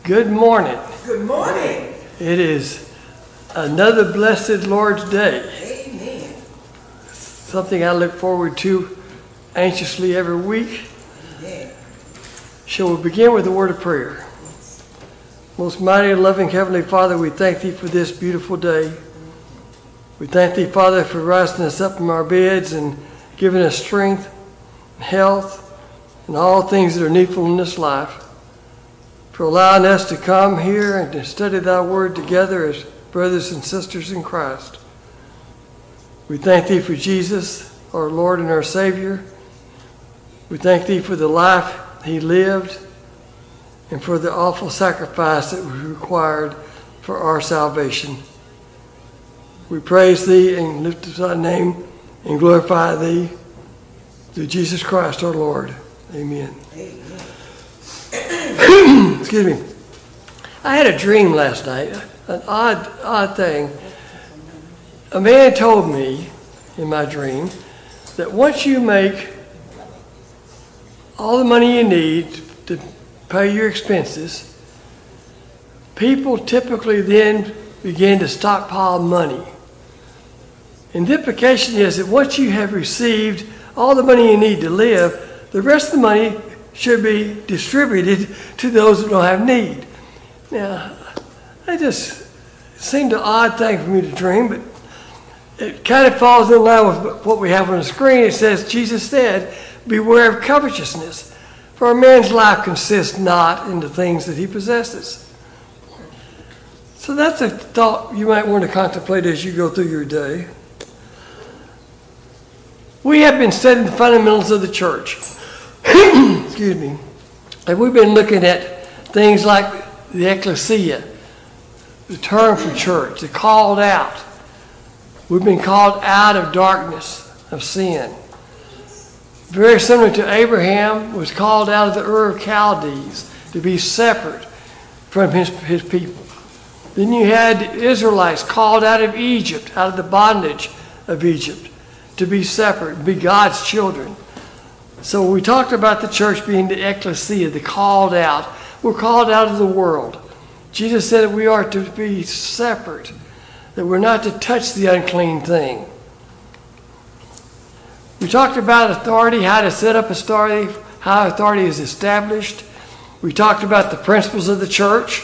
Good morning. Good morning. It is another blessed Lord's Day. Amen. Something I look forward to anxiously every week. Amen. Shall we begin with a word of prayer? Most mighty and loving Heavenly Father, we thank Thee for this beautiful day. We thank Thee, Father, for rising us up from our beds and giving us strength, health, and all things that are needful in this life. For allowing us to come here and to study Thy Word together as brothers and sisters in Christ. We thank Thee for Jesus, our Lord and our Savior. We thank Thee for the life He lived and for the awful sacrifice that was required for our salvation. We praise Thee and lift up Thy name and glorify Thee through Jesus Christ our Lord. Amen. Amen. Excuse me. I had a dream last night, an odd thing. A man told me in my dream that once you make all the money you need to pay your expenses, people typically then begin to stockpile money. And the implication is that once you have received all the money you need to live, the rest of the money should be distributed to those that don't have need. Now, that just seemed an odd thing for me to dream, but it kind of falls in line with what we have on the screen. It says, Jesus said, beware of covetousness, for a man's life consists not in the things that he possesses. So that's a thought you might want to contemplate as you go through your day. We have been studying the fundamentals of the church. Excuse me. And we've been looking at things like the ecclesia, the term for church, the called out. We've been called out of darkness of sin. Very similar to Abraham was called out of the Ur of Chaldees to be separate from his people. Then you had the Israelites called out of Egypt, out of the bondage of Egypt, to be separate, be God's children. So we talked about the church being the ecclesia, the called out. We're called out of the world. Jesus said that we are to be separate, that we're not to touch the unclean thing. We talked about authority, how to set up authority, how authority is established. We talked about the principles of the church.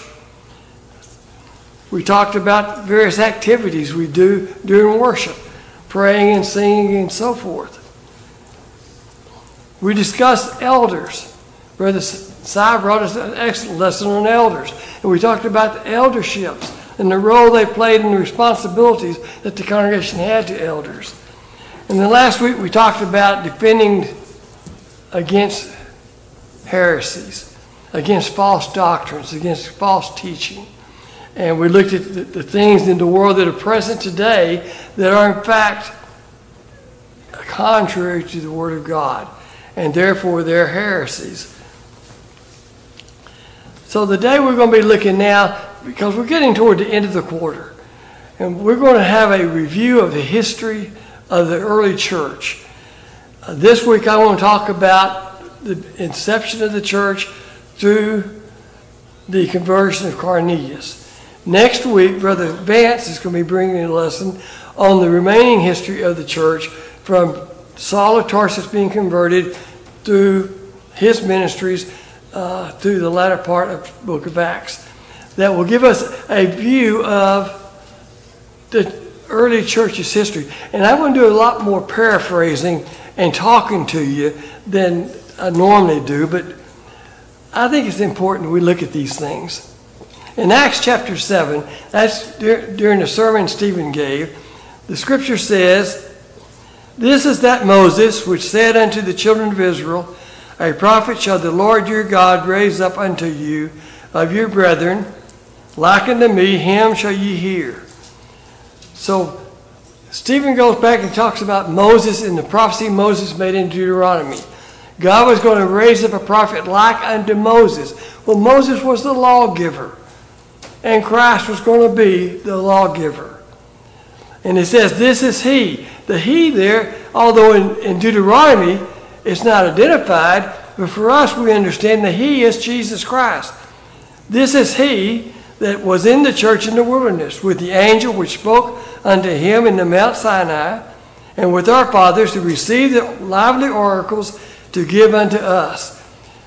We talked about various activities we do during worship, praying and singing and so forth. We discussed elders. Brother Si brought us an excellent lesson on elders. And we talked about the elderships and the role they played and the responsibilities that the congregation had to elders. And then last week we talked about defending against heresies, against false doctrines, against false teaching. And we looked at the things in the world that are present today that are in fact contrary to the Word of God. And therefore they're heresies. So the day we're going to be looking now, because we're getting toward the end of the quarter, and we're going to have a review of the history of the early church. This week I want to talk about the inception of the church through the conversion of Cornelius. Next week, Brother Vance is going to be bringing a lesson on the remaining history of the church from Saul of Tarsus being converted through his ministries through the latter part of the book of Acts. That will give us a view of the early church's history. And I'm going to do a lot more paraphrasing and talking to you than I normally do, but I think it's important we look at these things. In Acts chapter 7, that's during the sermon Stephen gave, the scripture says, "This is that Moses which said unto the children of Israel, A prophet shall the Lord your God raise up unto you of your brethren, like unto me, him shall ye hear." So Stephen goes back and talks about Moses and the prophecy Moses made in Deuteronomy. God was going to raise up a prophet like unto Moses. Well, Moses was the lawgiver, and Christ was going to be the lawgiver. And it says, this is he. The he there, although in Deuteronomy it's not identified, but for us we understand that he is Jesus Christ. This is he that was in the church in the wilderness, with the angel which spoke unto him in the Mount Sinai, and with our fathers, who received the lively oracles to give unto us.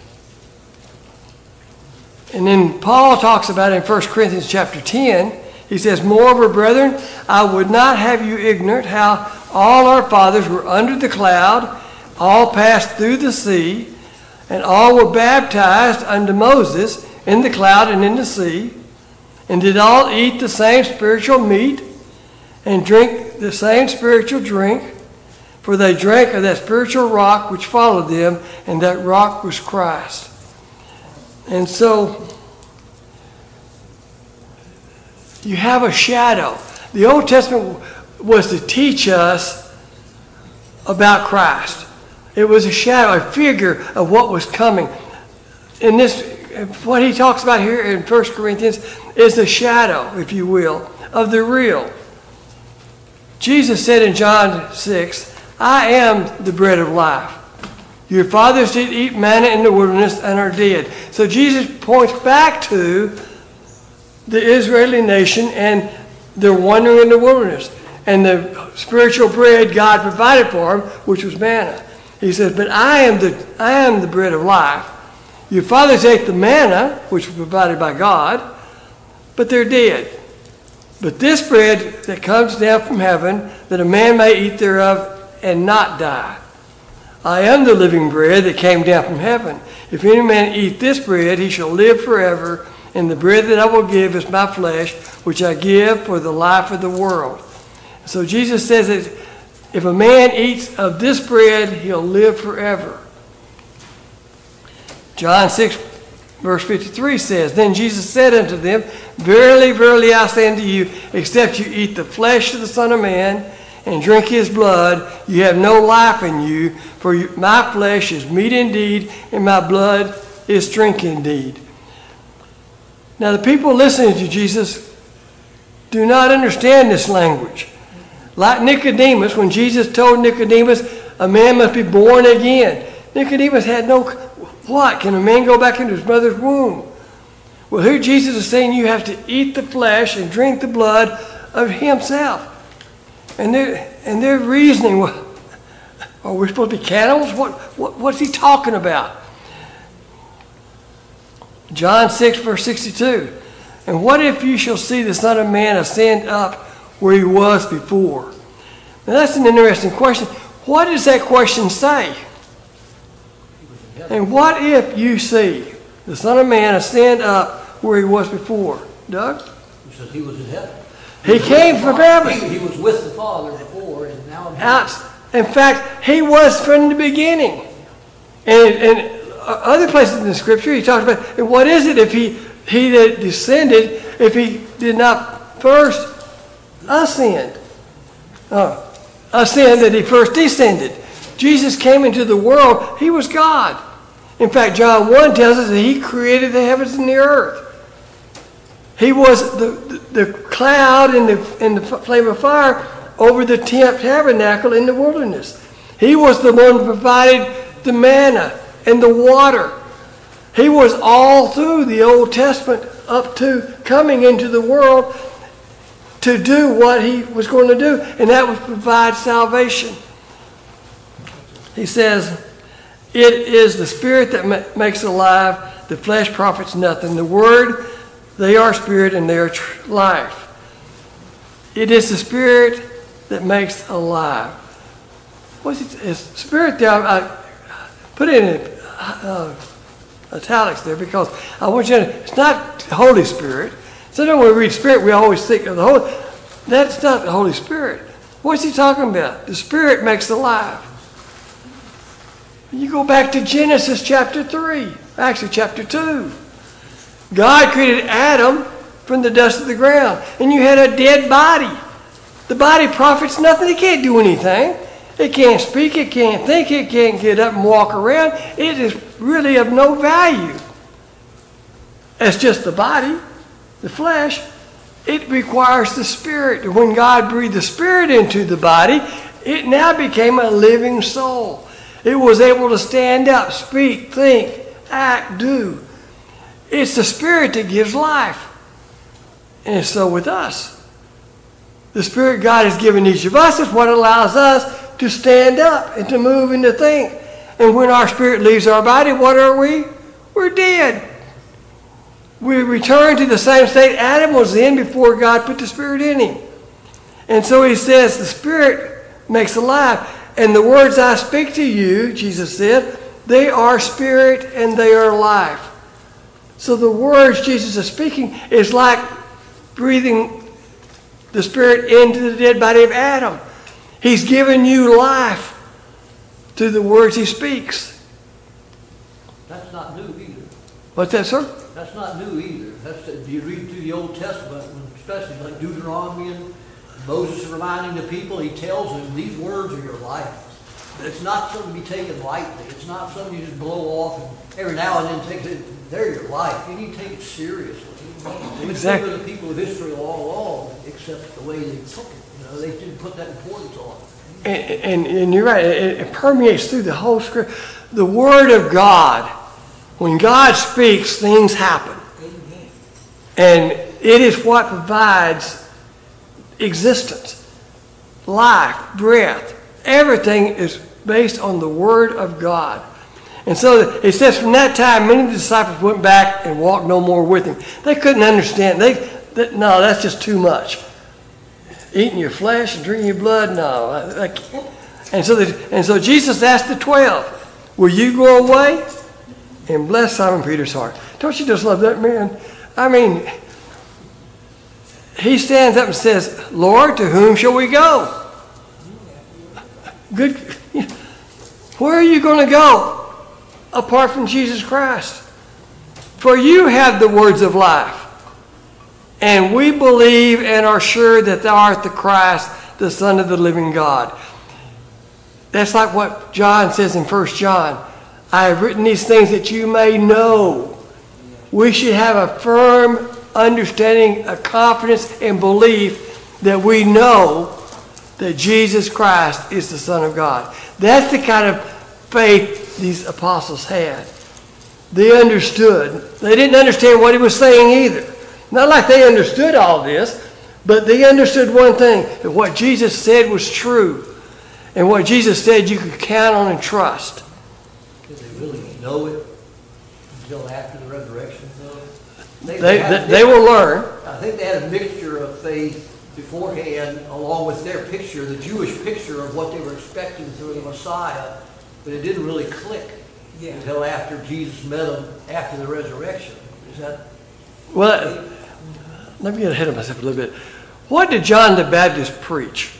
And then Paul talks about in 1 Corinthians chapter 10, he says, Moreover, brethren, I would not have you ignorant how all our fathers were under the cloud, all passed through the sea, and all were baptized unto Moses in the cloud and in the sea, and did all eat the same spiritual meat, and drink the same spiritual drink, for they drank of that spiritual rock which followed them, and that rock was Christ. And so, you have a shadow. The Old Testament was to teach us about Christ. It was a shadow, a figure of what was coming. In this, what he talks about here in 1 Corinthians is the shadow, if you will, of the real. Jesus said in John 6, I am the bread of life. Your fathers did eat manna in the wilderness and are dead. So Jesus points back to the Israeli nation and their wandering in the wilderness and the spiritual bread God provided for them, which was manna. He says, but I am the bread of life. Your fathers ate the manna, which was provided by God, but they're dead. But this bread that comes down from heaven, that a man may eat thereof and not die. I am the living bread that came down from heaven. If any man eat this bread, he shall live forever. And the bread that I will give is my flesh, which I give for the life of the world. So Jesus says that if a man eats of this bread, he'll live forever. John 6, verse 53 says, Then Jesus said unto them, Verily, verily, I say unto you, except you eat the flesh of the Son of Man and drink his blood, you have no life in you. For my flesh is meat indeed, and my blood is drink indeed. Now, the people listening to Jesus do not understand this language. Like Nicodemus, when Jesus told Nicodemus, a man must be born again. Nicodemus had no, what? Can a man go back into his mother's womb? Well, here Jesus is saying you have to eat the flesh and drink the blood of himself. And they're reasoning, well, are we supposed to be cannibals? What's he talking about? John 6, verse 62. And what if you shall see the Son of Man ascend up where he was before? Now that's an interesting question. What does that question say? And what if you see the Son of Man ascend up where he was before? Doug? He says he was in heaven. He came from heaven. He was with the Father before, and now In fact, he was from the beginning. And other places in the Scripture, he talks about, and what is it if he that descended, if he did not first ascend? Ascend, that he first descended. Jesus came into the world. He was God. In fact, John 1 tells us that he created the heavens and the earth. He was the cloud and the flame of fire over the tabernacle in the wilderness. He was the one who provided the manna and the water. He was all through the Old Testament up to coming into the world to do what he was going to do, and that was provide salvation. He says, it is the Spirit that makes alive, the flesh profits nothing. The Word, they are Spirit and they are life. It is the Spirit that makes alive. What's it? It's Spirit there. I put it in italics there because I want you to, it's not the Holy Spirit. Sometimes when we read Spirit, we always think of the Holy. That's not the Holy Spirit. What's he talking about? The Spirit makes alive. You go back to Genesis chapter 3, actually chapter 2. God created Adam from the dust of the ground, and you had a dead body. The body profits nothing. It can't do anything. It can't speak. It can't think. It can't get up and walk around. It is really of no value. It's just the body, the flesh. It requires the Spirit. When God breathed the Spirit into the body, it now became a living soul. It was able to stand up, speak, think, act, do. It's the Spirit that gives life. And so with us. The Spirit God has given each of us is what allows us to stand up and to move and to think. And when our spirit leaves our body, what are we? We're dead. We return to the same state Adam was in before God put the Spirit in him. And so he says the Spirit makes alive. And the words I speak to you, Jesus said, they are spirit and they are life. So the words Jesus is speaking is like breathing the Spirit into the dead body of Adam. He's given you life through the words he speaks. That's not new either. What's that, sir? That's not new either. You read through the Old Testament, especially like Deuteronomy, and Moses is reminding the people, he tells them, these words are your life. It's not something to be taken lightly. It's not something you just blow off and every now and then take it. They're your life. You need to take it seriously. Exactly. The people of Israel all along, except the way they took it. They didn't put that importance on it. And you're right. It permeates through the whole script. The Word of God, when God speaks, things happen. Amen. And it is what provides existence, life, breath. Everything is based on the Word of God. And so it says from that time, many of the disciples went back and walked no more with him. They couldn't understand. No, that's just too much. Eating your flesh and drinking your blood, no. I can't. And so Jesus asked the 12, will you go away? And bless Simon Peter's heart. Don't you just love that man? I mean, he stands up and says, Lord, to whom shall we go? Good. Where are you going to go apart from Jesus Christ? For you have the words of life. And we believe and are sure that thou art the Christ, the Son of the living God. That's like what John says in 1 John. I have written these things that you may know. We should have a firm understanding, a confidence and belief that we know that Jesus Christ is the Son of God. That's the kind of faith these apostles had. They understood. They didn't understand what he was saying either. Not like they understood all this, but they understood one thing, that what Jesus said was true. And what Jesus said you could count on and trust. Did they really know it until after the resurrection, though? They will learn. I think they had a mixture of faith beforehand, along with their picture, the Jewish picture of what they were expecting through the Messiah, but it didn't really click until after Jesus met them after the resurrection. Is that? Well, let me get ahead of myself a little bit. What did John the Baptist preach?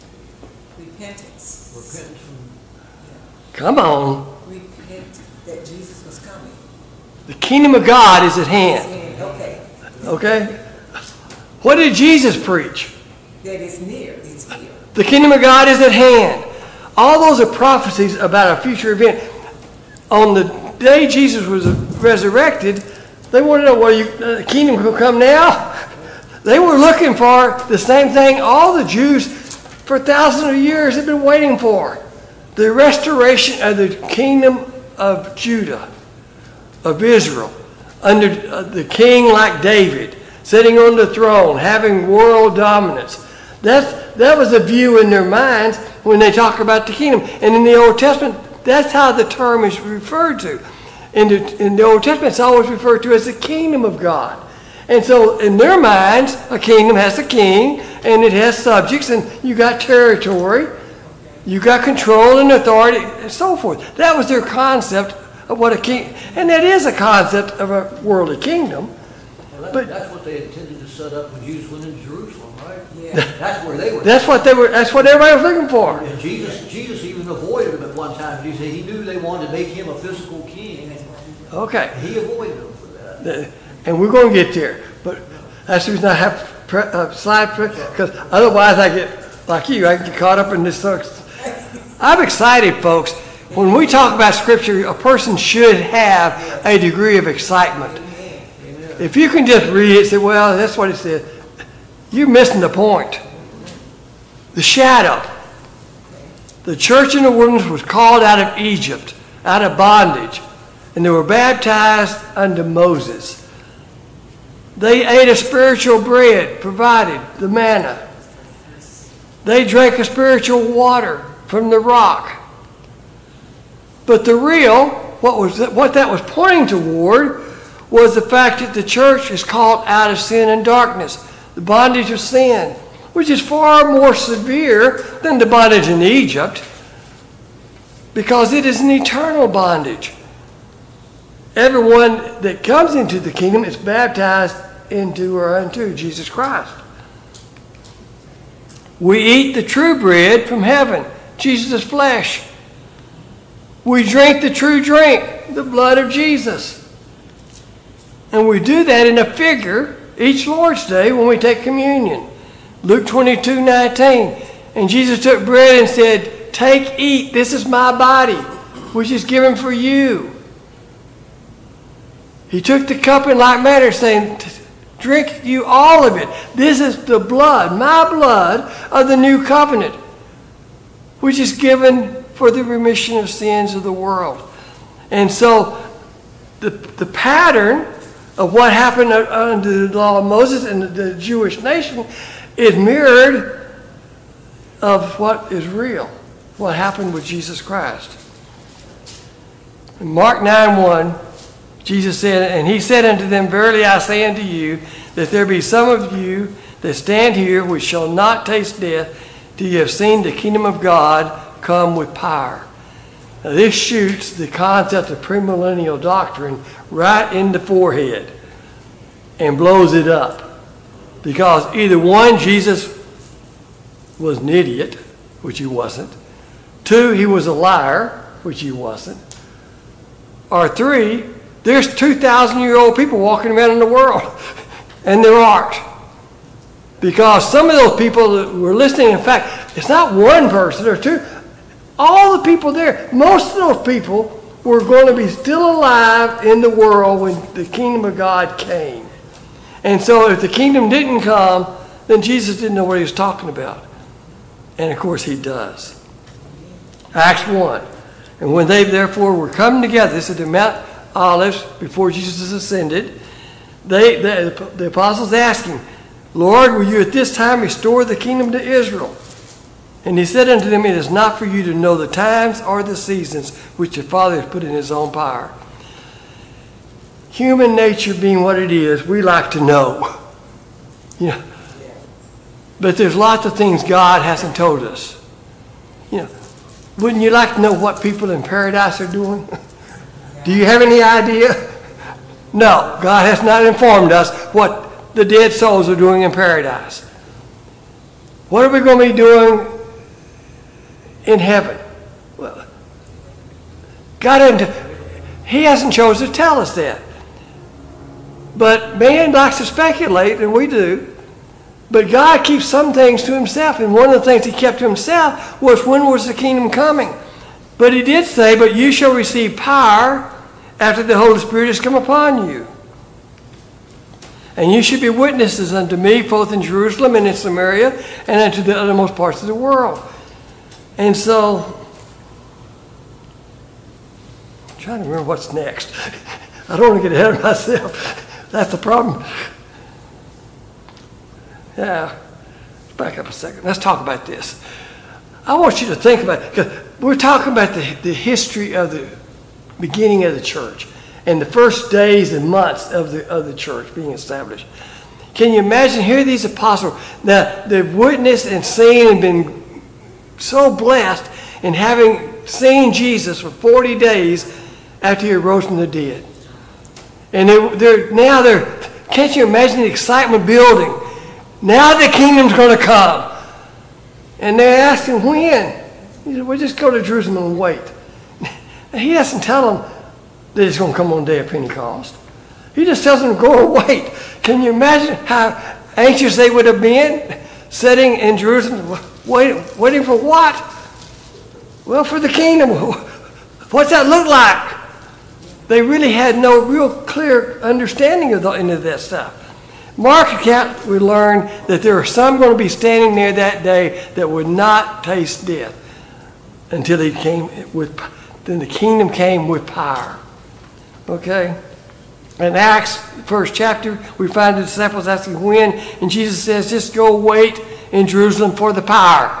Repentance. Repentance from Come on. Repent that Jesus was coming. The kingdom of God is at hand. Okay. Okay? What did Jesus preach? That is near. It's here. The kingdom of God is at hand. All those are prophecies about a future event. On the day Jesus was resurrected, they wanted to know, well, the kingdom will come now? They were looking for the same thing all the Jews for thousands of years have been waiting for. The restoration of the kingdom of Judah, of Israel, under the king like David, sitting on the throne, having world dominance. That was a view in their minds when they talk about the kingdom. And in the Old Testament, that's how the term is referred to. In the Old Testament, it's always referred to as the kingdom of God. And so in their minds, a kingdom has a king, and it has subjects, and you got territory, you got control and authority, and so forth. That was their concept of what a king, and that is a concept of a worldly kingdom. Well, But that's what they intended to set up when Jesus went into Jerusalem, right? Yeah. That's where they were. that's what everybody was looking for. And Jesus even avoided them at one time. He knew they wanted to make him a physical king. Okay. He avoided them for that. And we're going to get there. But that's the reason I have slide, because otherwise I get, like you, I get caught up in this. I'm excited, folks. When we talk about Scripture, a person should have a degree of excitement. If you can just read it and say, well, that's what it said, you're missing the point. The shadow. The church in the wilderness was called out of Egypt, out of bondage. And they were baptized unto Moses. They ate a spiritual bread provided, the manna. They drank a spiritual water from the rock. But the real, what that was pointing toward, was the fact that the church is called out of sin and darkness, the bondage of sin, which is far more severe than the bondage in Egypt, because it is an eternal bondage. Everyone that comes into the kingdom is baptized into or unto Jesus Christ. We eat the true bread from heaven, Jesus' flesh. We drink the true drink, the blood of Jesus. And we do that in a figure each Lord's Day when we take communion. Luke 22:19. And Jesus took bread and said, "Take, eat, this is my body, which is given for you." He took the cup in like manner, saying, "Drink you all of it. This is the blood, my blood, of the new covenant, which is given for the remission of sins of the world." And so the pattern of what happened under the law of Moses and the Jewish nation is mirrored of what is real, what happened with Jesus Christ. In Mark 9:1, Jesus said, "And he said unto them, Verily I say unto you, that there be some of you that stand here which shall not taste death till you have seen the kingdom of God come with power." Now this shoots the concept of premillennial doctrine right in the forehead and blows it up. Because either one, Jesus was an idiot, which he wasn't. Two, he was a liar, which he wasn't. Or three, there's 2,000-year-old people walking around in the world, and there aren't. Because some of those people that were listening, in fact, it's not one person or two. All the people there, most of those people were going to be still alive in the world when the kingdom of God came. And so if the kingdom didn't come, then Jesus didn't know what he was talking about. And of course he does. Acts 1. And when they therefore were come together, this is the Mount Olives, before Jesus ascended, the apostles asked him, "Lord, will you at this time restore the kingdom to Israel?" And he said unto them, "It is not for you to know the times or the seasons which your Father has put in his own power." Human nature being what it is, we like to know. You know, but there's lots of things God hasn't told us. You know, wouldn't you like to know what people in paradise are doing? Do you have any idea? No, God has not informed us what the dead souls are doing in paradise. What are we going to be doing in heaven? Well, He hasn't chosen to tell us that. But man likes to speculate, and we do. But God keeps some things to himself, and one of the things he kept to himself was when was the kingdom coming. But he did say, "But you shall receive power after the Holy Spirit has come upon you. And you should be witnesses unto me, both in Jerusalem and in Samaria, and unto the uttermost parts of the world." And so, I'm trying to remember what's next. I don't want to get ahead of myself. That's the problem. Yeah, let's back up a second. Let's talk about this. I want you to think about it, because we're talking about the history of the beginning of the church and the first days and months of the church being established. Can you imagine? Here are these apostles. Now, they've witnessed and seen and been so blessed in having seen Jesus for 40 days after he arose from the dead. And they're can't you imagine the excitement building? Now the kingdom's going to come. And they're asking when. He said, "Well, just go to Jerusalem and wait." Now, he doesn't tell them that it's going to come on the day of Pentecost. He just tells them to go and wait. Can you imagine how anxious they would have been sitting in Jerusalem, waiting for what? Well, for the kingdom. What's that look like? They really had no real clear understanding of any of that stuff. Mark account, we learn that there are some going to be standing there that day that would not taste death until then the kingdom came with power. Okay? In Acts, first chapter, we find the disciples asking when, and Jesus says, just go wait in Jerusalem for the power.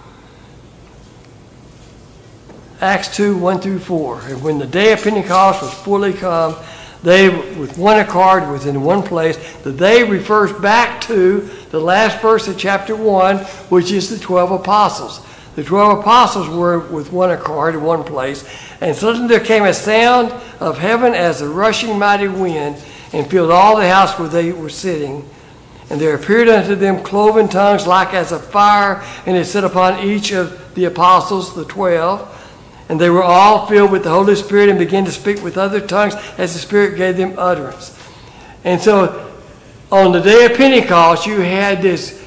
Acts 2, 1 through 4. And when the day of Pentecost was fully come, they, with one accord, was in one place. The they refers back to the last verse of chapter 1, which is the 12 apostles. The 12 apostles were with one accord in one place. And suddenly there came a sound of heaven as a rushing mighty wind, and filled all the house where they were sitting. And there appeared unto them cloven tongues like as of fire, and it set upon each of the apostles, the 12. And they were all filled with the Holy Spirit and began to speak with other tongues as the Spirit gave them utterance. And so on the day of Pentecost, you had this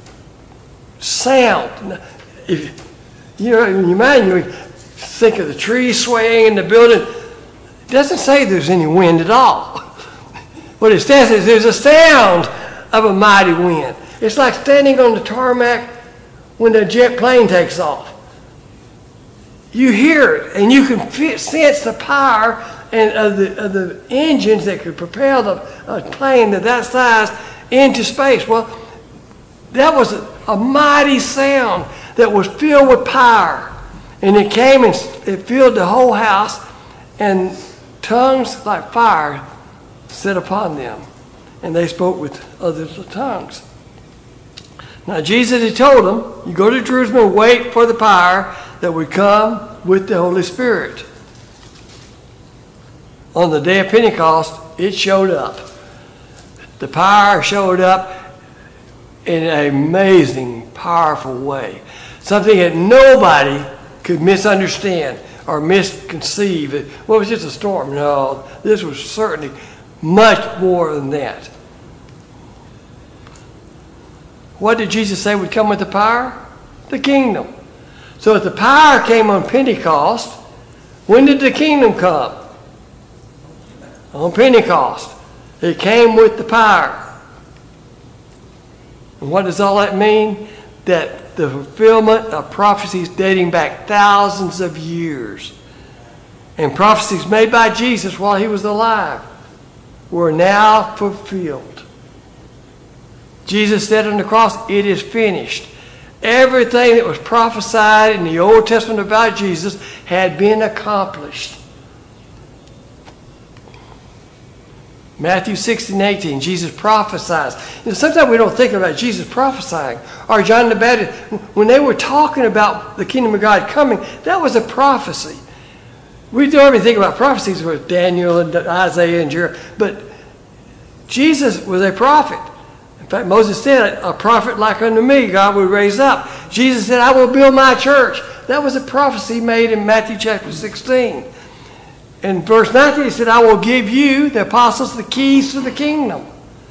sound. If, you know, in your mind, you think of the trees swaying in the building. It doesn't say there's any wind at all. What it says is there's a sound of a mighty wind. It's like standing on the tarmac when the jet plane takes off. You hear it, and you can sense the power of the engines that could propel a plane of that size into space. Well, that was a mighty sound that was filled with power. And it came and it filled the whole house, and tongues like fire set upon them. And they spoke with other tongues. Now Jesus had told them, you go to Jerusalem and wait for the power that would come with the Holy Spirit. On the day of Pentecost, it showed up. The power showed up in an amazing, powerful way. Something that nobody could misunderstand or misconceive. Well, it was just a storm. No, this was certainly much more than that. What did Jesus say would come with the power? The kingdom. So if the power came on Pentecost, when did the kingdom come? On Pentecost. It came with the power. And what does all that mean? That the fulfillment of prophecies dating back thousands of years and prophecies made by Jesus while he was alive were now fulfilled. Jesus said on the cross, it is finished. Everything that was prophesied in the Old Testament about Jesus had been accomplished. Matthew 16:18, Jesus prophesies. You know, sometimes we don't think about Jesus prophesying. Or John the Baptist, when they were talking about the kingdom of God coming, that was a prophecy. We don't even think about prophecies with Daniel and Isaiah and Jeremiah, but Jesus was a prophet. In fact, Moses said, a prophet like unto me, God will raise up. Jesus said, I will build my church. That was a prophecy made in Matthew chapter 16. In verse 19, he said, I will give you, the apostles, the keys to the kingdom.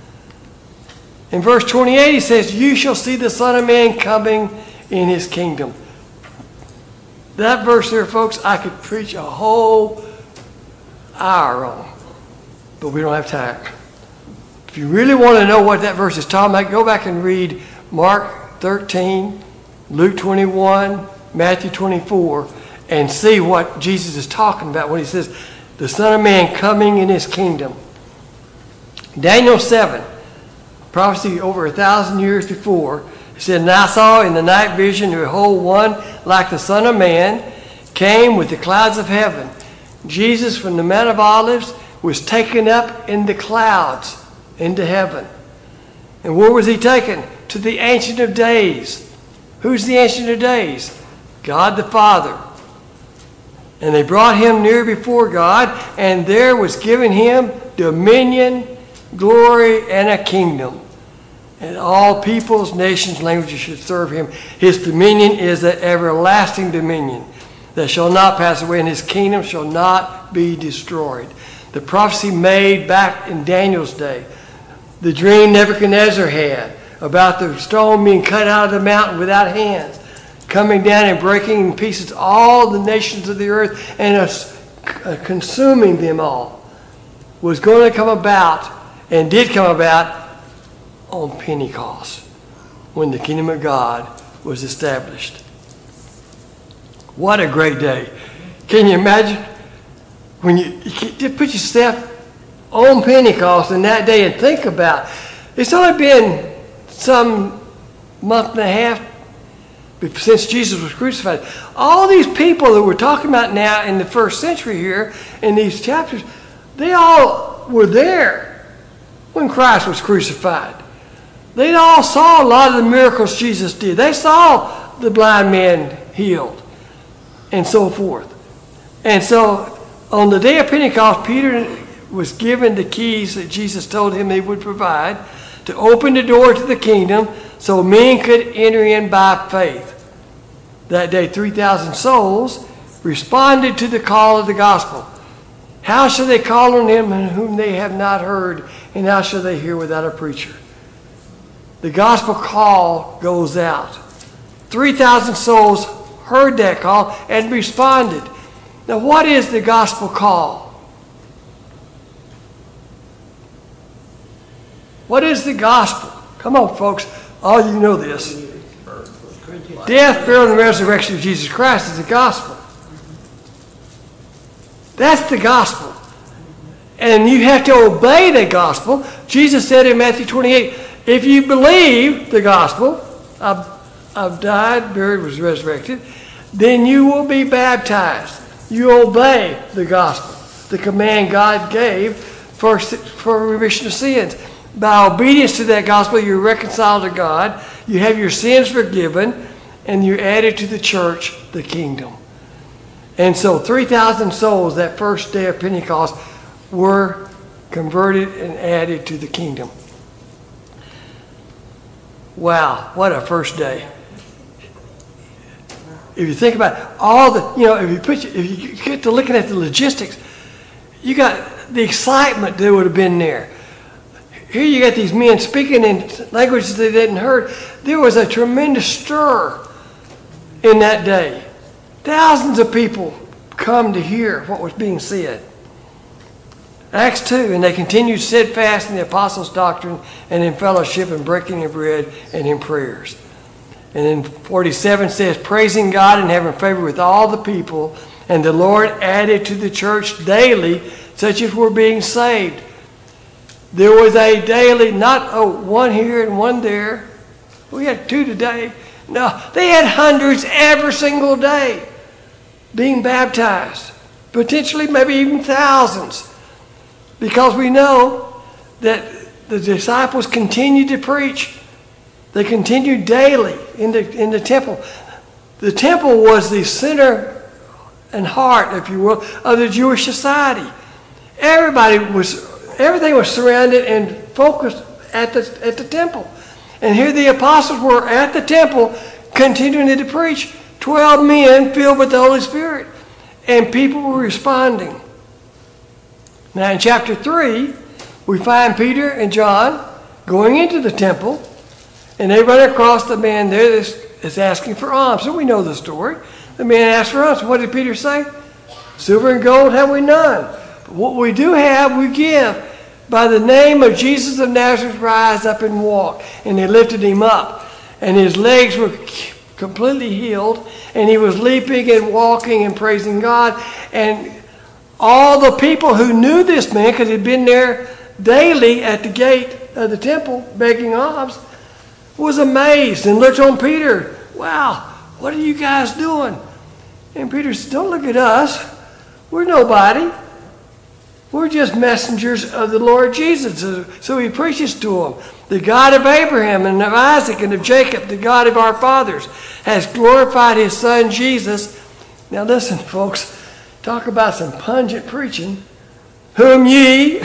In verse 28, he says, you shall see the Son of Man coming in his kingdom. That verse there, folks, I could preach a whole hour on, but we don't have time. If you really want to know what that verse is talking about, go back and read Mark 13, Luke 21, Matthew 24, and see what Jesus is talking about when he says, the Son of Man coming in his kingdom. Daniel 7, prophecy over 1,000 years before, he said, and I saw in the night vision, behold, one like the Son of Man came with the clouds of heaven. Jesus from the Mount of Olives was taken up in the clouds into heaven. And where was he taken? To the Ancient of Days. Who's the Ancient of Days? God the Father. And they brought him near before God, and there was given him dominion, glory, and a kingdom. And all peoples, nations, languages should serve him. His dominion is an everlasting dominion that shall not pass away, and his kingdom shall not be destroyed. The prophecy made back in Daniel's day, the dream Nebuchadnezzar had about the stone being cut out of the mountain without hands, coming down and breaking in pieces all the nations of the earth and consuming them all, was going to come about and did come about on Pentecost when the kingdom of God was established. What a great day. Can you imagine when you just put yourself on Pentecost in that day and think about, it's only been some month and a half since Jesus was crucified. All these people that we're talking about now in the first century here, in these chapters, they all were there when Christ was crucified. They all saw a lot of the miracles Jesus did. They saw the blind man healed and so forth. And so on the day of Pentecost, Peter was given the keys that Jesus told him he would provide to open the door to the kingdom so men could enter in by faith. That day, 3,000 souls responded to the call of the gospel. How shall they call on him whom they have not heard? And how shall they hear without a preacher? The gospel call goes out. 3,000 souls heard that call and responded. Now, what is the gospel call? What is the gospel? Come on, folks. All you know this. Death, burial, and resurrection of Jesus Christ is the gospel. That's the gospel. And you have to obey the gospel. Jesus said in Matthew 28, if you believe the gospel, I've died, buried, was resurrected, then you will be baptized. You obey the gospel, the command God gave for remission of sins. By obedience to that gospel, you're reconciled to God, you have your sins forgiven, and you're added to the church, the kingdom. And so 3,000 souls that first day of Pentecost were converted and added to the kingdom. Wow, what a first day. If you think about all the, if you get to looking at the logistics, you got the excitement that would have been there. Here you got these men speaking in languages they didn't heard. There was a tremendous stir in that day. Thousands of people come to hear what was being said. Acts 2, and they continued steadfast in the apostles' doctrine and in fellowship and breaking of bread and in prayers. And then 47 says, praising God and having favor with all the people, and the Lord added to the church daily such as were being saved. There was a daily, not one here and one there. We had 2 today. No, they had hundreds every single day being baptized. Potentially maybe even thousands. Because we know that the disciples continued to preach. They continued daily in the temple. The temple was the center and heart, if you will, of the Jewish society. Everything was surrounded and focused at the temple. And here the apostles were at the temple continuing to preach. 12 men filled with the Holy Spirit. And people were responding. Now in chapter 3, we find Peter and John going into the temple. And they run across the man there that's asking for alms. So we know the story. The man asked for alms. What did Peter say? Silver and gold have we none. But what we do have, we give. By the name of Jesus of Nazareth, rise up and walk. And they lifted him up. And his legs were completely healed. And he was leaping and walking and praising God. And all the people who knew this man, because he'd been there daily at the gate of the temple begging alms, was amazed and looked on Peter. Wow, what are you guys doing? And Peter said, don't look at us. We're nobody. We're just messengers of the Lord Jesus. So he preaches to them. The God of Abraham and of Isaac and of Jacob, the God of our fathers, has glorified his son Jesus. Now listen, folks. Talk about some pungent preaching. Whom ye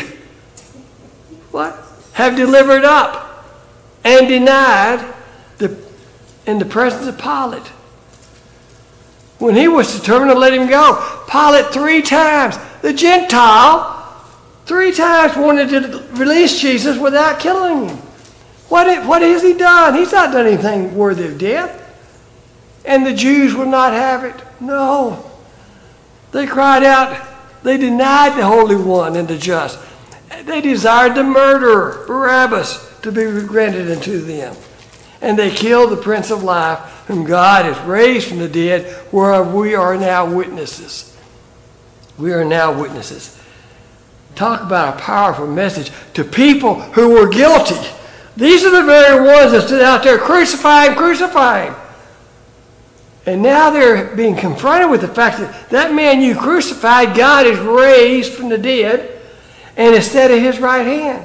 have delivered up and denied in the presence of Pilate. When he was determined to let him go, Pilate 3 times, the Gentile, 3 times wanted to release Jesus without killing him. What has he done? He's not done anything worthy of death. And the Jews would not have it. No. They cried out. They denied the Holy One and the just. They desired the murderer, Barabbas, to be granted unto them. And they killed the Prince of Life, whom God has raised from the dead, whereof we are now witnesses. We are now witnesses. Talk about a powerful message to people who were guilty. These are the very ones that stood out there, crucify him, crucify him. And now they're being confronted with the fact that that man you crucified, God is raised from the dead and is set at his right hand.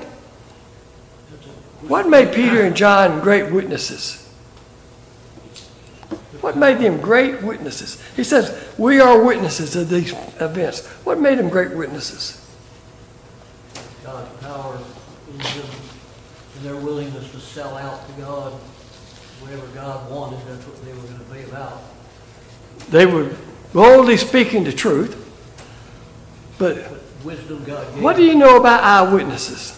What made Peter and John great witnesses? What made them great witnesses? He says, we are witnesses of these events. What made them great witnesses? God's power in them and their willingness to sell out to God. Whatever God wanted, that's what they were going to be about. They were boldly speaking the truth. But Wisdom God gave what do you know about eyewitnesses?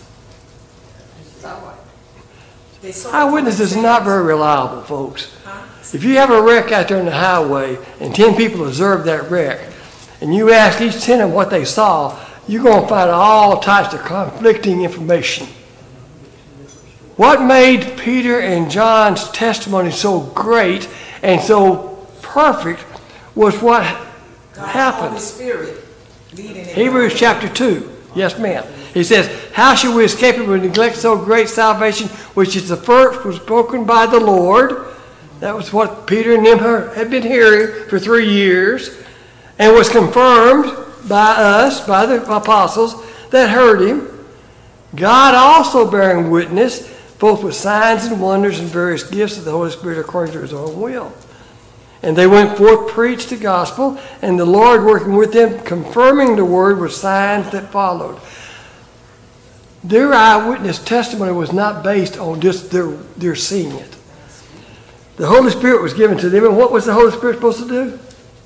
They saw it Eyewitnesses for are not themselves. very reliable, folks. Huh? If you have a wreck out there on the highway and 10 people observe that wreck, and you ask each 10 of them what they saw, you're going to find all types of conflicting information. What made Peter and John's testimony so great and so perfect was what God, happened. Holy Spirit leading and Hebrews guiding. chapter 2. Yes, ma'am. He says, how shall we escape if we neglect so great salvation, which is the first was spoken by the Lord? That was what Peter and them had been hearing for 3 years, and was confirmed by us, by the apostles that heard him. God also bearing witness, both with signs and wonders and various gifts of the Holy Spirit according to his own will. And they went forth, preached the gospel, and the Lord working with them, confirming the word with signs that followed. Their eyewitness testimony was not based on just their seeing it. The Holy Spirit was given to them, and what was the Holy Spirit supposed to do?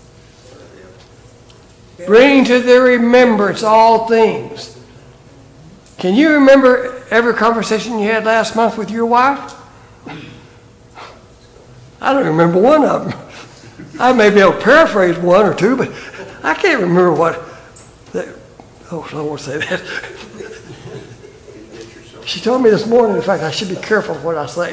Bring to their remembrance all things. Can you remember every conversation you had last month with your wife? I don't remember one of them. I may be able to paraphrase one or two, but I can't remember what. I don't want to say that. She told me this morning, in fact, I should be careful what I say.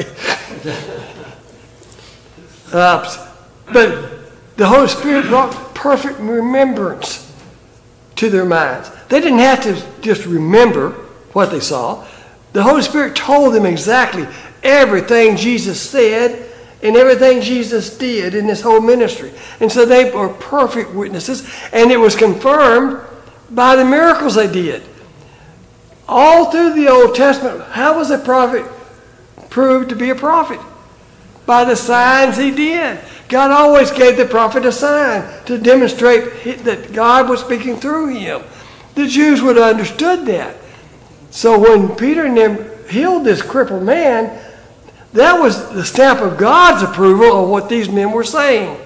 But the Holy Spirit brought perfect remembrance to their minds. They didn't have to just remember what they saw. The Holy Spirit told them exactly everything Jesus said and everything Jesus did in this whole ministry. And so they were perfect witnesses, and it was confirmed by the miracles they did. All through the Old Testament, how was a prophet proved to be a prophet? By the signs he did. God always gave the prophet a sign to demonstrate that God was speaking through him. The Jews would have understood that. So when Peter and them healed this crippled man, that was the stamp of God's approval of what these men were saying.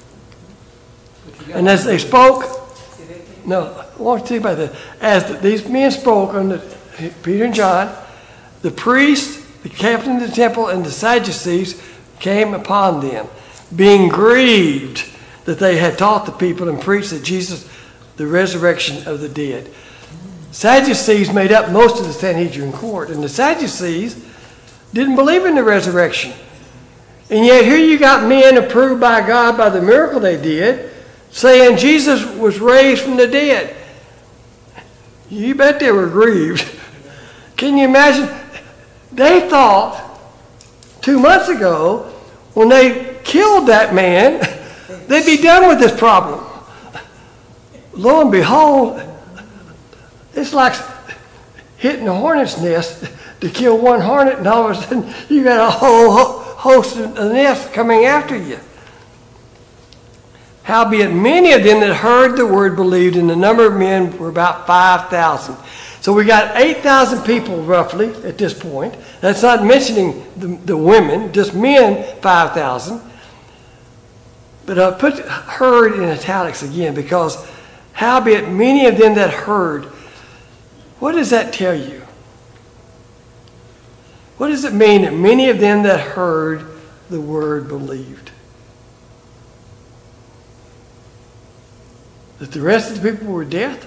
And as they spoke, no, I want to think about that. As these men spoke, Peter and John, the priests, the captain of the temple, and the Sadducees came upon them, being grieved that they had taught the people and preached that Jesus, the resurrection of the dead. Sadducees made up most of the Sanhedrin court, and the Sadducees didn't believe in the resurrection. And yet here you got men approved by God by the miracle they did, saying Jesus was raised from the dead. You bet they were grieved. Can you imagine? They thought 2 months ago, when they killed that man, they'd be done with this problem. Lo and behold, it's like hitting a hornet's nest to kill one hornet, and all of a sudden you got a whole host of nests coming after you. Howbeit many of them that heard the word believed, and the number of men were about 5,000. So we got 8,000 people roughly at this point. That's not mentioning the women, just men 5,000. But I put heard in italics again, because howbeit many of them that heard, what does that tell you? What does it mean that many of them that heard the word believed? That the rest of the people were dead?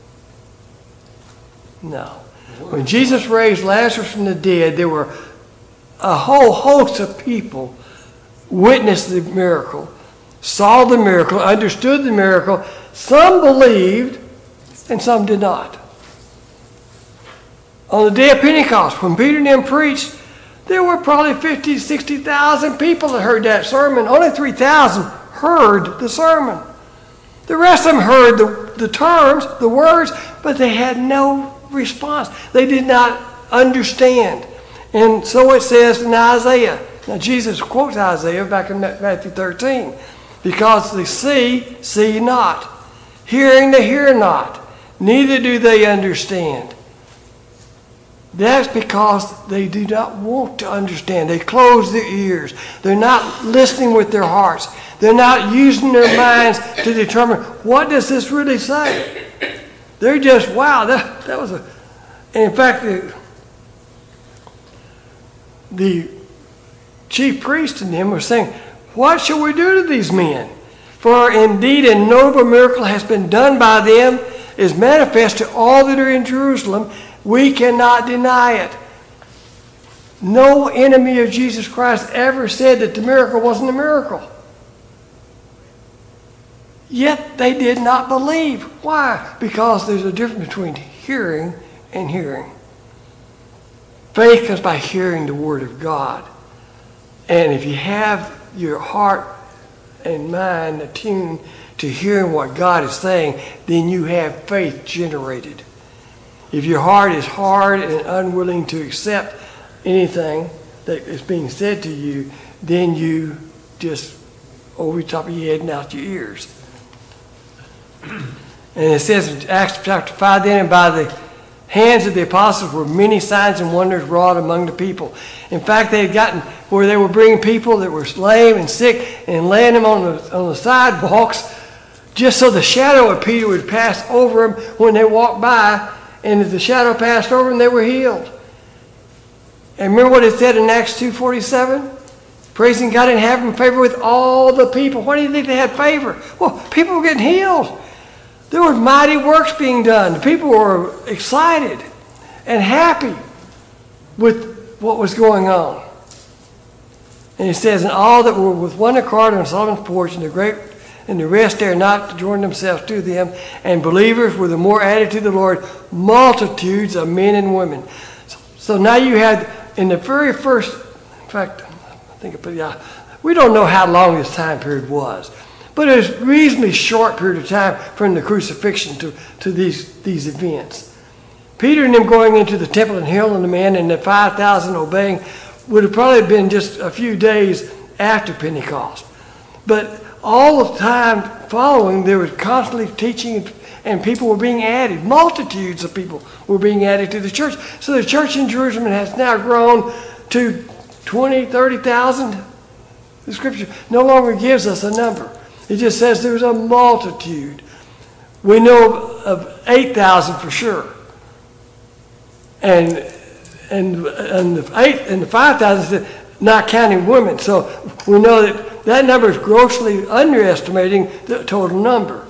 No. When Jesus raised Lazarus from the dead, there were a whole host of people witnessed the miracle, saw the miracle, understood the miracle. Some believed and some did not. On the day of Pentecost, when Peter and them preached, there were probably 50,000, 60,000 people that heard that sermon. Only 3,000 heard the sermon. The rest of them heard the terms, the words, but they had no response. They did not understand. And so it says in Isaiah. Now Jesus quotes Isaiah back in Matthew 13. Because they see not. Hearing, they hear not. Neither do they understand. That's because they do not want to understand. They close their ears. They're not listening with their hearts. They're not using their minds to determine, what does this really say? They're just, wow, that was a... And in fact, the chief priest and them were saying, what shall we do to these men? For indeed a notable miracle has been done by them, is manifest to all that are in Jerusalem. We cannot deny it. No enemy of Jesus Christ ever said that the miracle wasn't a miracle. Yet they did not believe. Why? Because there's a difference between hearing and hearing. Faith comes by hearing the Word of God. And if you have your heart and mind attuned to hearing what God is saying, then you have faith generated. If your heart is hard and unwilling to accept anything that is being said to you, then you just over the top of your head and out your ears. And it says in Acts chapter 5, then, and by the hands of the apostles were many signs and wonders wrought among the people. In fact, they had gotten where they were bringing people that were lame and sick and laying them on the sidewalks just so the shadow of Peter would pass over them when they walked by. And as the shadow passed over them, they were healed. And remember what it said in Acts 2:47? Praising God and having favor with all the people. Why do you think they had favor? Well, people were getting healed. There were mighty works being done. The people were excited and happy with what was going on. And it says, and all that were with one accord on Solomon's porch, and the rest dared not to join themselves to them, and believers were the more added to the Lord, multitudes of men and women. So now you had, in the very first, in fact, we don't know how long this time period was, but it was a reasonably short period of time from the crucifixion to these events. Peter and them going into the temple and healing the man, and the 5,000 obeying would have probably been just a few days after Pentecost. But all the time following, there was constantly teaching, and people were being added. Multitudes of people were being added to the church. So the church in Jerusalem has now grown to 20, 30,000. The scripture no longer gives us a number. It just says there was a multitude. We know of 8,000 for sure. And the 5,000 is not counting women. So we know that number is grossly underestimating the total number.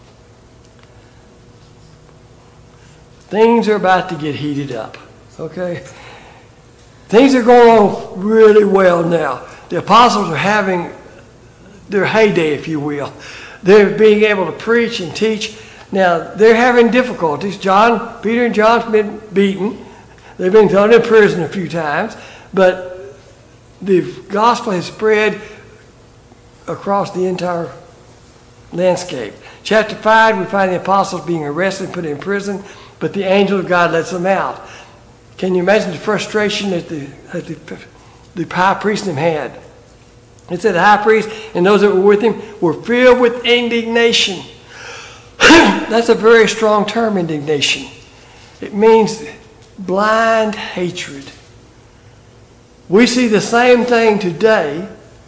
Things are about to get heated up, okay? Things are going on really well now. The apostles are having their heyday, if you will. They're being able to preach and teach. Now, they're having difficulties. Peter and John's been beaten. They've been thrown in prison a few times. But the gospel has spread across the entire landscape. Chapter 5, we find the apostles being arrested and put in prison, but the angel of God lets them out. Can you imagine the frustration that the high priest and them had? It said the high priest and those that were with him were filled with indignation. That's a very strong term, indignation. It means blind hatred. We see the same thing today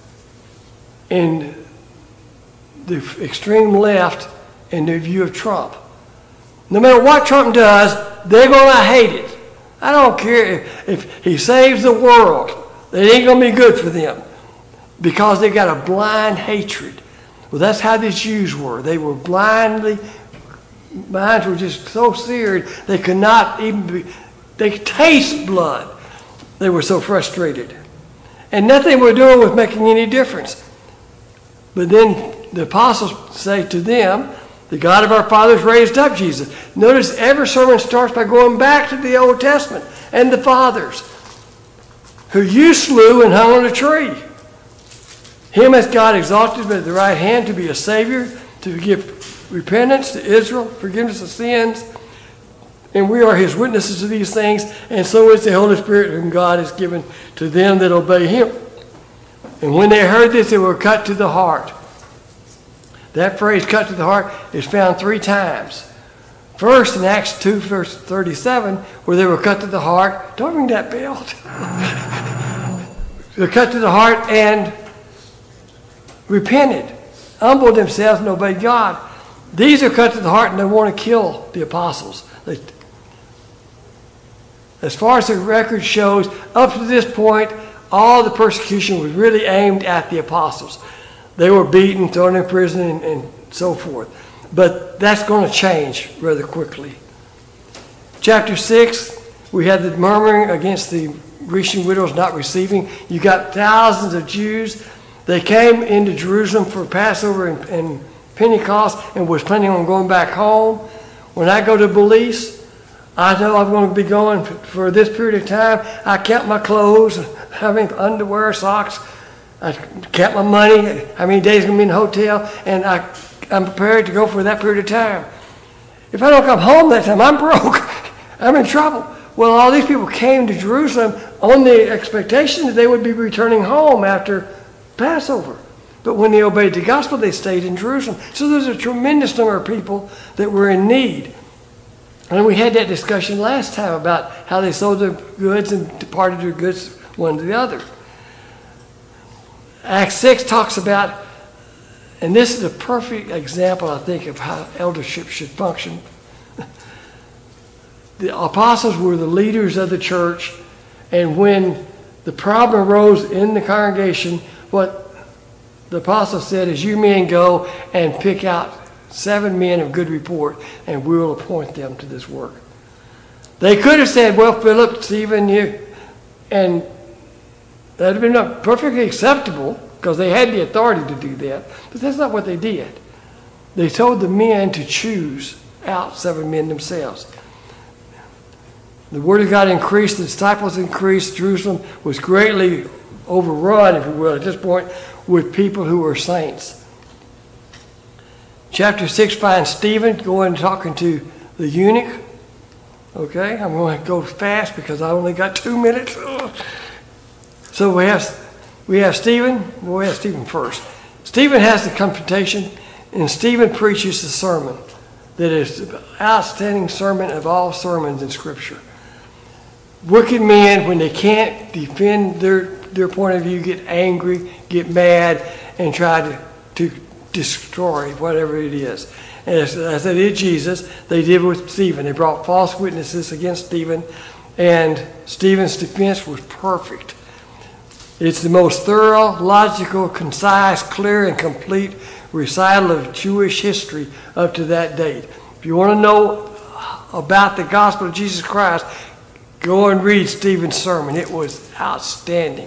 in the extreme left in their view of Trump. No matter what Trump does, they're going to hate it. I don't care if he saves the world. It ain't going to be good for them because they got a blind hatred. Well, that's how the Jews were. They were minds were just so seared they could not even be, they could taste blood. They were so frustrated. And nothing we're doing was making any difference. But then the apostles say to them, The God of our fathers raised up Jesus. Notice every sermon starts by going back to the Old Testament and the fathers, who you slew and hung on a tree. Him has God exalted at the right hand to be a Savior, to give repentance to Israel, forgiveness of sins. And we are his witnesses to these things, and so is the Holy Spirit whom God has given to them that obey him. And when they heard this, they were cut to the heart. That phrase, cut to the heart, is found 3 times. First, in Acts 2, verse 37, where they were cut to the heart. Don't ring that bell. They were cut to the heart and repented, humbled themselves, and obeyed God. These are cut to the heart, and they want to kill the apostles. As far as the record shows, up to this point, all the persecution was really aimed at the apostles. They were beaten, thrown in prison, and so forth. But that's going to change rather quickly. Chapter 6, we had the murmuring against the Grecian widows not receiving. You got thousands of Jews. They came into Jerusalem for Passover and Pentecost and was planning on going back home. When I go to Belize, I know I'm going to be going for this period of time. I count my clothes, having underwear, socks. I count my money, how many days I'm going to be in the hotel, and I'm prepared to go for that period of time. If I don't come home that time, I'm broke. I'm in trouble. Well, all these people came to Jerusalem on the expectation that they would be returning home after Passover. But when they obeyed the gospel, they stayed in Jerusalem. So there's a tremendous number of people that were in need. And we had that discussion last time about how they sold their goods and departed their goods one to the other. Acts 6 talks about, and this is a perfect example, I think, of how eldership should function. The apostles were the leaders of the church, and when the problem arose in the congregation, what the apostles said is, you men go and pick out 7 men of good report, and we will appoint them to this work. They could have said, well, Philip, Stephen, you, and that would have been perfectly acceptable because they had the authority to do that. But that's not what they did. They told the men to choose out 7 men themselves. The word of God increased, the disciples increased. Jerusalem was greatly overrun, if you will, at this point, with people who were saints. Chapter 6 finds Stephen going and talking to the eunuch. Okay, I'm going to go fast because I only got 2 minutes. So we have Stephen. We'll have Stephen first. Stephen has the confrontation, and Stephen preaches the sermon that is the outstanding sermon of all sermons in Scripture. Wicked men, when they can't defend their point of view, get angry, get mad, and try to destroy whatever it is. And as they did Jesus, they did with Stephen. They brought false witnesses against Stephen, and Stephen's defense was perfect. It's the most thorough, logical, concise, clear, and complete recital of Jewish history up to that date. If you want to know about the gospel of Jesus Christ, go and read Stephen's sermon. It was outstanding.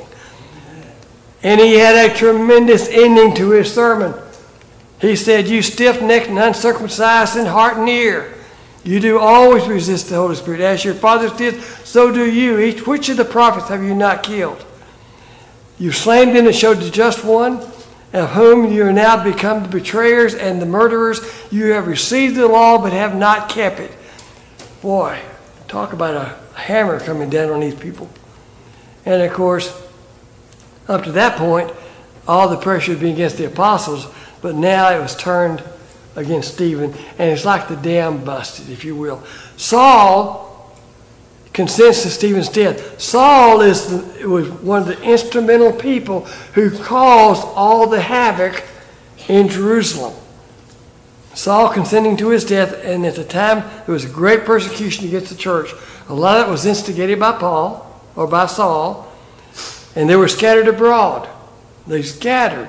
And he had a tremendous ending to his sermon. He said, you stiff-necked and uncircumcised in heart and ear, you do always resist the Holy Spirit. As your fathers did, so do you. Each which of the prophets have you not killed? You slain them that showed the just one, of whom you are now become the betrayers and the murderers. You have received the law, but have not kept it. Boy, talk about a hammer coming down on these people. And of course, up to that point, all the pressure had been against the apostles, but now it was turned against Stephen, and it's like the dam busted, if you will. Saul consents to Stephen's death. Saul was one of the instrumental people who caused all the havoc in Jerusalem. Saul consenting to his death, and at the time there was a great persecution against the church. A lot of it was instigated by Paul, or by Saul, and they were scattered abroad. They scattered.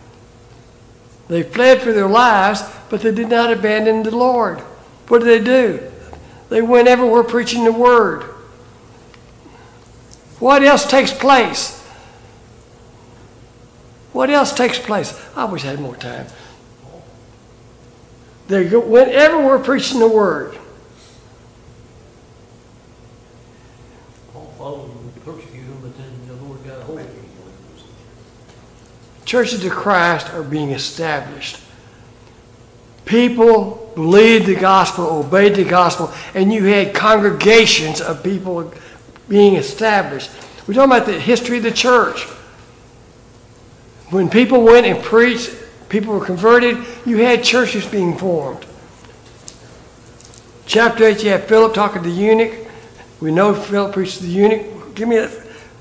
They fled for their lives, but they did not abandon the Lord. What did they do? They went everywhere preaching the word. What else takes place? What else takes place? I wish I had more time. went everywhere preaching the word. Paul followed them, persecuted them, but then the Lord got a hold of them. Churches of Christ are being established. People believed the gospel, obeyed the gospel, and you had congregations of people being established. We're talking about the history of the church. When people went and preached, people were converted, you had churches being formed. Chapter 8, you have Philip talking to the eunuch. We know Philip preached to the eunuch. Give me that.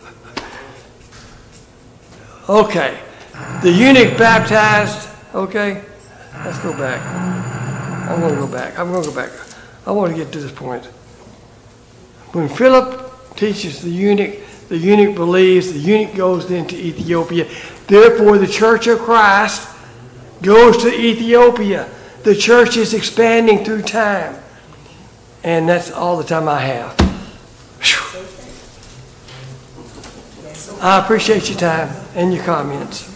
Okay. The eunuch baptized. Okay. Let's go back. I'm going to go back. I want to get to this point. When Philip teaches the eunuch believes, the eunuch goes into Ethiopia. Therefore, the church of Christ goes to Ethiopia. The church is expanding through time. And that's all the time I have. Whew. I appreciate your time and your comments.